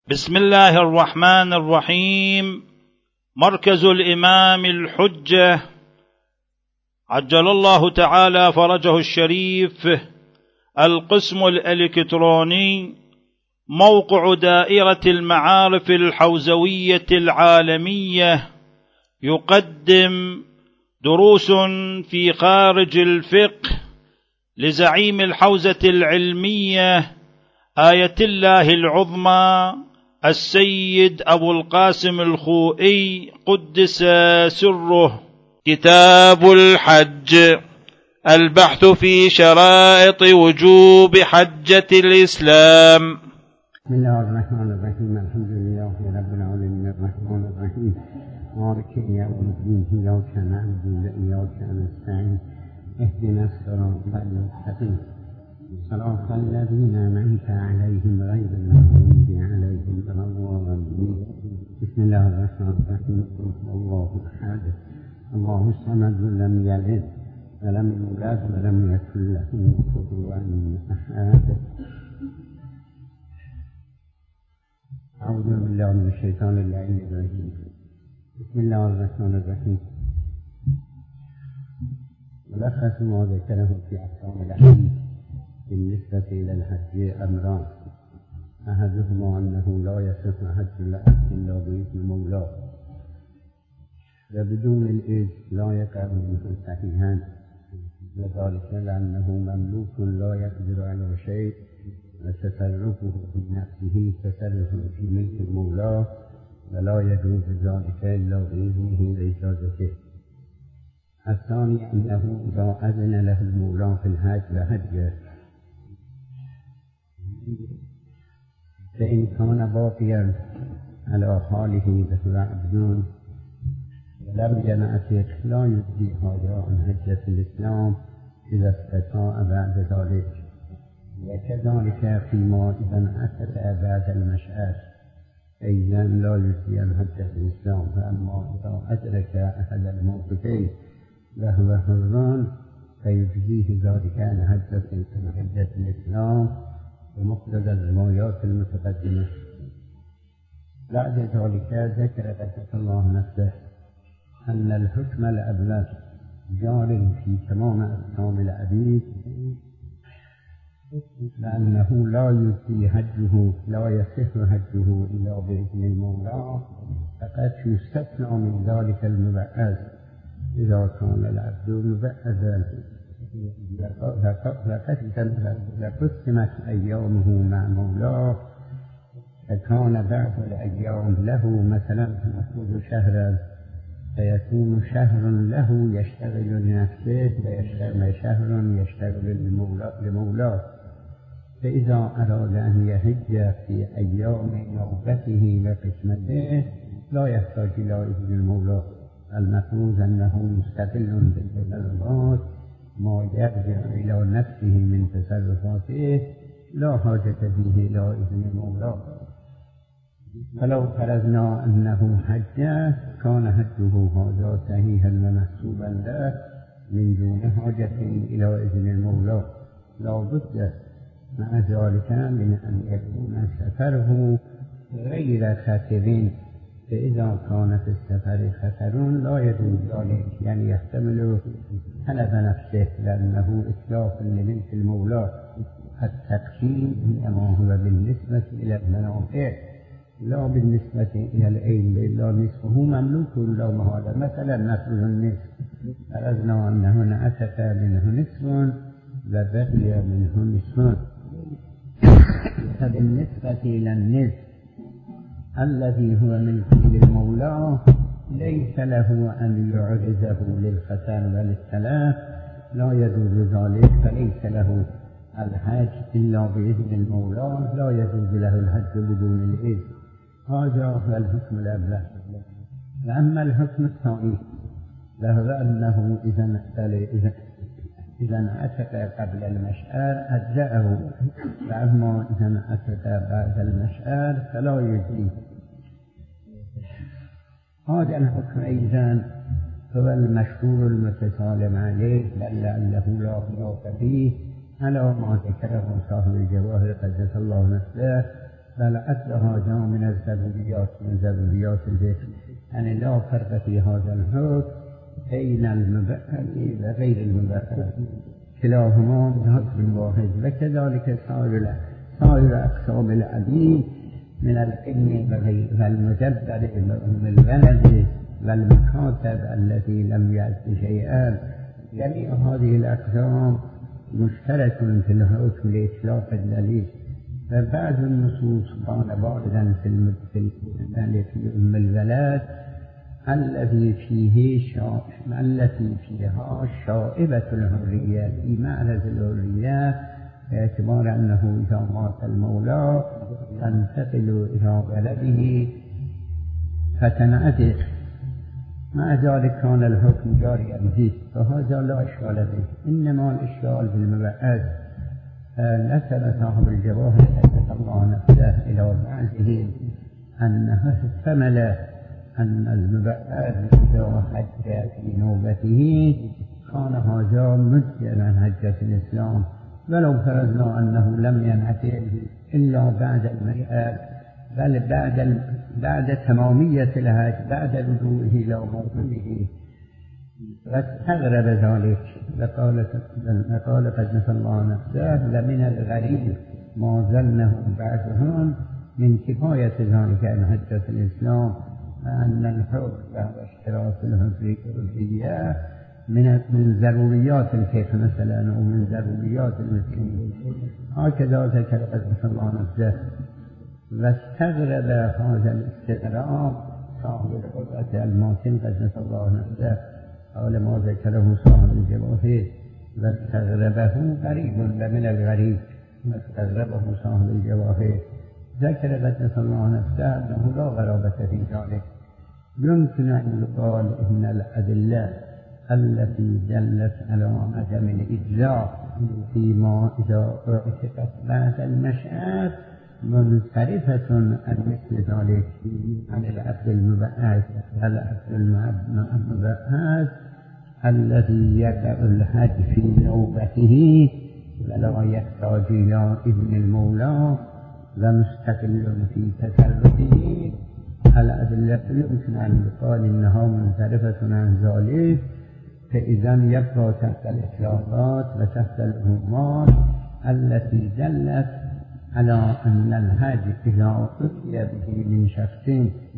بسم الله الرحمن الرحيم. مركز الإمام الحجة عجل الله تعالى فرجه الشريف، القسم الإلكتروني، موقع دائرة المعارف الحوزوية العالمية، يقدم دروس في خارج الفقه لزعيم الحوزة العلمية آية الله العظمى السيد أبو القاسم الخوئي قدس سره. كتاب الحج، البحث في شرائط وجوب حجة الإسلام. بسم الله الرحمن الرحيم. الحمد لله رب العالمين الرحمن الرحيم مالك يوم الدين. إياك نعبد وإياك نستعين، اهدنا الصراط المستقيم صراط الذين أنعمت عليهم غير المغضوب عليهم ولا الضالين. بسم الله الرحمن الرحيم. الله أحد الله الصمد لم يلد ولم يولد ولم يكن له كفوا أحد. أعوذ بالله من الشيطان اللعين الرجيم. بسم الله الرحمن الرحيم. ملخص ما ذكره في أحكام الحج بالنسبة إلى الحج أمران: أحدهما أنه لا يصح حج العبد إلا بإذن مولاه، وبدون الإذن لا يقع منه صحيحا، وذلك لأنه مملوك لا يقدر على شيء، وتصرفه في نفسه تصرف في ملك مولاه، ولا يجوز ذلك إلا بإذنه وإجازته. الثاني أنه إذا أذن له المولى في الحج وحجه، فإن كان باقيا على حاله وهو عبد ولم ينعتق لا يجزي هذا عن حجة الإسلام إذا استطاع بعد ذلك، وكذلك فيما إذا انعتق بعد المشعر أيضا لا يجزي عن حجة الإسلام. فأما إذا أدرك أحد الموقفين وهو حران فيجزيه ذلك عن حجة الإسلام بمقتضى الروايات المتقدمة. بعد ذلك ذكر قدس الله نفسه أن الحكم الأبلغ جار في تمام أحكام العبيد، لأنه لا يجزي حجه لا يصح حجه إلا بإذن المولى، فقد يستثنى من ذلك المبعث إذا كان العبد مبعثا لقسمت أيامه مع مولاه، فكان بعض الأيام له مثلا نأخذ شهرا، فيكون شهر له يشتغل لنفسه وشهر يشتغل لمولاه. فإذا أراد أن يحج في أيام نوبته وقسمته لا يحتاج إلى إذن المولى. المفروض أنه مستقل بالتصرفات، ما يرجع إلى نفسه من تصرفاته لا حاجة فيه إلى إذن المولى. فلو فرضنا أنه حج كان حجه هذا صحيحا ومحسوبا له من دون حاجة إلى إذن المولى. لا بد مع ذلك من أن يكون سفره غير خطر، فإذا كان في السفر خطر لا يجوز ذلك، يعني يحتمل حلف نفسه لأنه إتلاف لملك المولى. التقسيم إنما هو بالنسبة إلى المنافع لا بالنسبة إلى العين، إلا نصفه مملوك لا محالة. مثلا نفذ النصف، فرضنا أنه انعتق منه نصف وبقي منه نصف، فبالنسبة إلى النصف الذي هو ملك للمولى ليس له أن يعرضه للختان وللتلاف، لا يجوز ذلك، فليس له الحج إلا بإذن المولى، لا يجوز له الحج بدون الإذن. هذا هو الحكم الأبلغ. وأما الحكم الثاني وهو أنه إذا انعتق قبل المشعر أجزأه، وأما إذا انعتق بعد المشعر فلا يجزيه. هذا الحكم أيضا هو المشهور المتسالم عليه، بل أنه لا خلاف فيه على ما ذكره صاحب الجواهر قدس الله نفسه بل عد هذا من ضروريات الذكر، يعني لا فرق في هذا الحكم بين المبعث وغير المبعث، كلاهما حكم واحد. وكذلك سائر أقسام العديد من العلم والمدبر والولد والمكاتب التي لم يأت شيئا، جميع هذه الأقسام مشترك في الحكم لإطلاق الدليل. فبعض النصوص كان واردا في أم الولد التي فيها شائبة الحرية في معرض الحرية، باعتبار أنه إذا مات المولى تنتقل إلى ولده فتنعتق. مع ذلك كان الحكم جاريا فيه، فهذا لا إشكال فيه. إنما الإشكال في المبعث. نسب صاحب الجواهر قدس الله نفسه إلى بعضهم أنه احتمل أن المبعث إذا حج في نوبته كان هذا مجزئا عن حجة الإسلام، ولو فرضنا أنه لم ينعتق إلا بعد المبعث، بل بعد تمامية الحج، بعد رجوعه إلى موطنه. واستغرب ذلك وقال قدس الله نفسه لمن الغريب ما ظنه بعضهم من كفاية ذلك عن حجة الإسلام، وأن الحكم وهو اشتراك الحرية من ضروريات الفقه مثلا ومن ضروريات المسلمين. هكذا ذكر قدس الله نفسه. واستغرب هذا الاستغراب صاحب القدرة الماتن قدس الله نفسه، قال ما ذكره صاحب الجواهر واستغربه غريب ومن الغريب. واستغربه صاحب الجواهر ذكر قدس الله نفسه أنه لا غرابة في ذلك. يمكن أن يقال إن الأدلة التي دلت على عدم الإجزاء فيما إذا اعتقت بعد المشعر منصرفة عن مثل ذلك عن العبد المبعث. العبد المبعث الذي يقع الحج في نوبته ولا يحتاج إلى إذن المولى ومستقل في تصرفه، الأدلة يمكن أن يقال إنها منصرفة عن ذلك، فإذا يبقى تحت الإطلاقات وتحت العمومات التي دلت على أن الحج إذا أتي به من شخص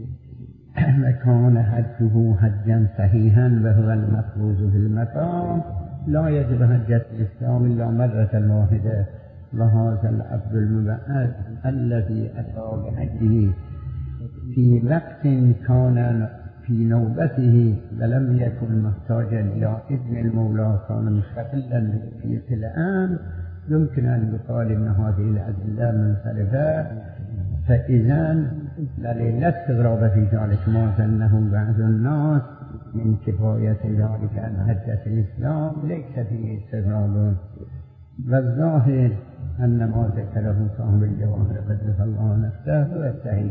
وكان حجه حجا صحيحا وهو المفروض في المقام لا يجب حجة الإسلام إلا مرة واحدة. وهذا العبد المبعث الذي أتى بحجه في وقت كان في نوبته ولم يكن محتاجا إلى إذن المولى، كان مستقلا في الآن، يمكن أن يقال إن هذه الأدلة منصرفة. فإذا لا استغراب في ذلك ما ظنه بعض الناس من كفاية ذلك عن حجة الإسلام، ليس فيه استغراب. والظاهر أن ما ذكره صاحب الجواهر قدس الله نفسه هو الصحيح،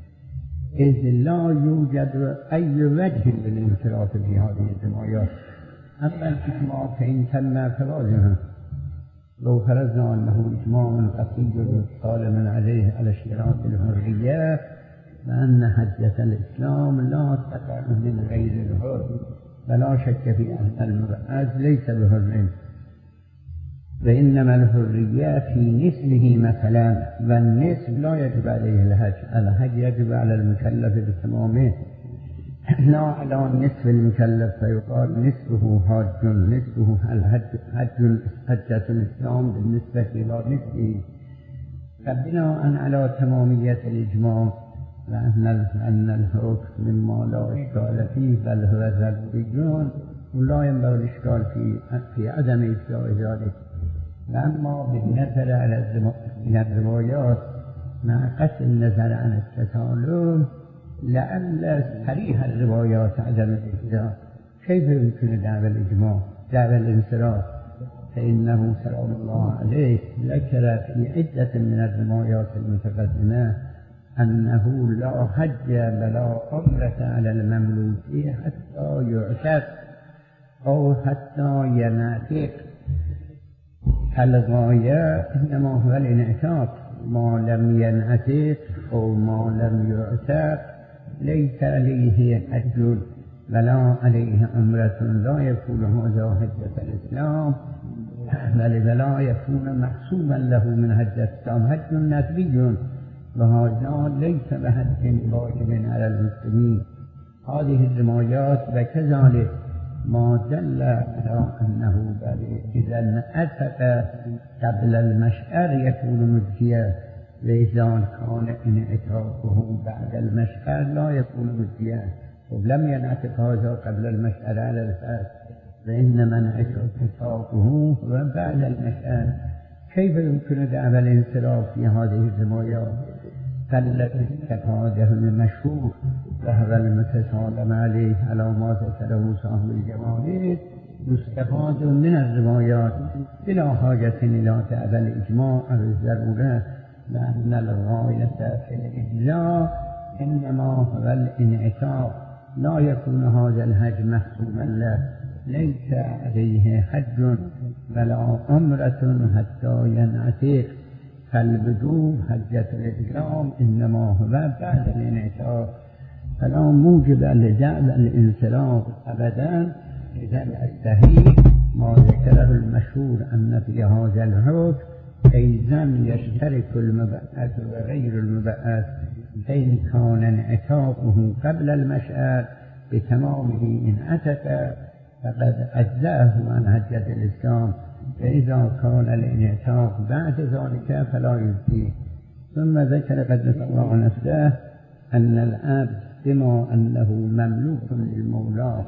إذ لا يوجد أي وجه للانصراف في هذه الروايات. أما الإجماع فإن تم فواجهه، لو فرضنا أنه إجماع قطعي سالما عليه على اشتراك الحرية، وأن حجة الإسلام لا تقع من غير الحر، فلا شك في أن المبعث ليس بحر، وإنما الحرية في نسبه مثلا، والنسب لا يجب عليه الحج. الحج يجب على المكلف بتمامه، لا على نصف المكلف، فيقال نصفه حج، نصفه حجة الإسلام بالنسبة إلى نصفه. فبناء على تمامية الإجماع وأن الحكم مما لا إشكال فيه بل هو ضروري ولا ينبغي الإشكال في عدم إجزاء ذلك. وأما بالنظر على الروايات مع قصد النظر عن التسالم، لأن صريح الروايات عدم الإجزاء، كيف يمكن دعوى الإجماع دعوى الانصراف؟ فإنه سلام الله عليه ذكر في عدة من الروايات المتقدمة أنه لا حج ولا عمرة على المملوك حتى يعتق أو حتى ينعتق. الغاية إنما هو الانعتاق، ما لم ينعتق أو ما لم يعتق ليس عليه حج ولا عليه عمرة، لا يكون هذا حجة الإسلام، بل ولا يكون محسوبا له من حج الإسلام، حج نسبي وهذا ليس بحج واجب على المسلمين. هذه الروايات وكذلك ما دل على أنه إذا انعتق قبل المشعر يكون مجزيا، وإذا كان انعتاقه بعد المشعر لا يكون مجزيا. ولم ينعتق هذا قبل المشعر على الفرد، وإنما انعتاقه هو بعد المشعر. كيف يمكن دعوى الانصراف في هذه الروايات؟ فالذي استفاده المشهور وهو المتسالم عليه على ما ذكره صاحب الجواهر يستفاد من الروايات بلا حاجة إلى دعوى الإجماع أو الضرورة، لأن الغاية في الإجزاء إنما هو الانعتاق، لا يكون هذا الحج محسوبا له، ليس عليه حج ولا عمرة حتى ينعتق. فالوجوب حجة الإسلام إنما هو بعد الانعتاق، فلا موجب لدعوى الانصراف أبدا. إذا الصحيح ما ذكره المشهور أن في هذا الحكم أيضا يشترك المبعث وغير المبعث، فإن كان انعتاقه قبل المشعر بتمامه إن عتق فقد أجزأه عن حجة الإسلام، فإذا كان الانعتاق بعد ذلك فلا يجزيه. ثم ذكر قدس الله نفسه أن العبد بما أنه مملوك للمولى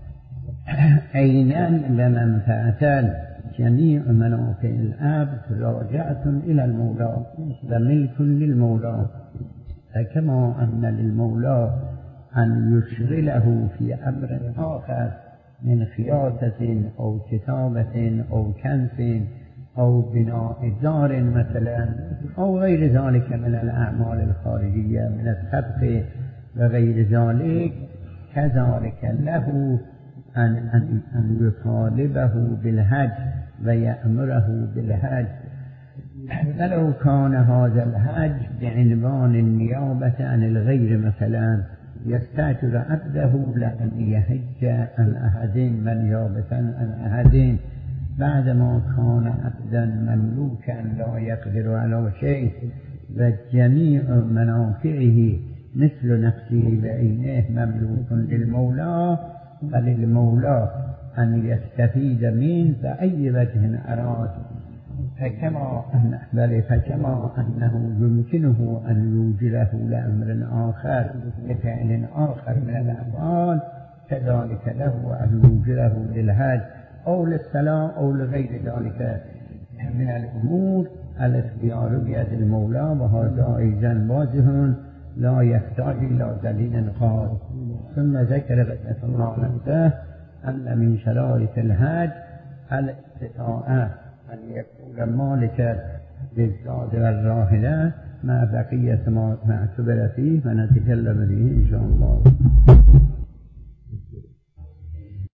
عينا ومنفعة، جميع منافع العبد راجعة إلى المولى وملك للمولى، فكما أن للمولى أن يشغله في أمر آخر من خياطة أو كتابة أو كنس أو بناء دار مثلا أو غير ذلك من الأعمال الخارجية من السبق وغير ذلك، كذلك له أن يطالبه بالحج ويأمره بالحج. فلو كان هذا الحج بعنوان النيابة عن الغير مثلا يستأجر عبده لأن يحج عن أحد ونيابة عن أحد، بعدما كان عبدا مملوكا لا يقدر على شيء وجميع منافعه مثل نفسه بعينه مملوك للمولى، فللمولى أن يستفيد منه بأي وجه أراد، فكما أنه يمكنه أن يوجله لأمر آخر لفعل آخر من الأفعال، كذلك له أن يوجله للحج أو للصلاة أو لغير ذلك من الأمور. الاختيار بيد المولى، وهذا أيضا واضح لا يحتاج إلى دليل خاص. ثم ذكر قدس الله نفسه أن من شرائط الحج الاستطاعة، أن يكون مالكا للزاد والراحلة مع بقية ما اعتبر فيه، ونتكلم به إن شاء الله.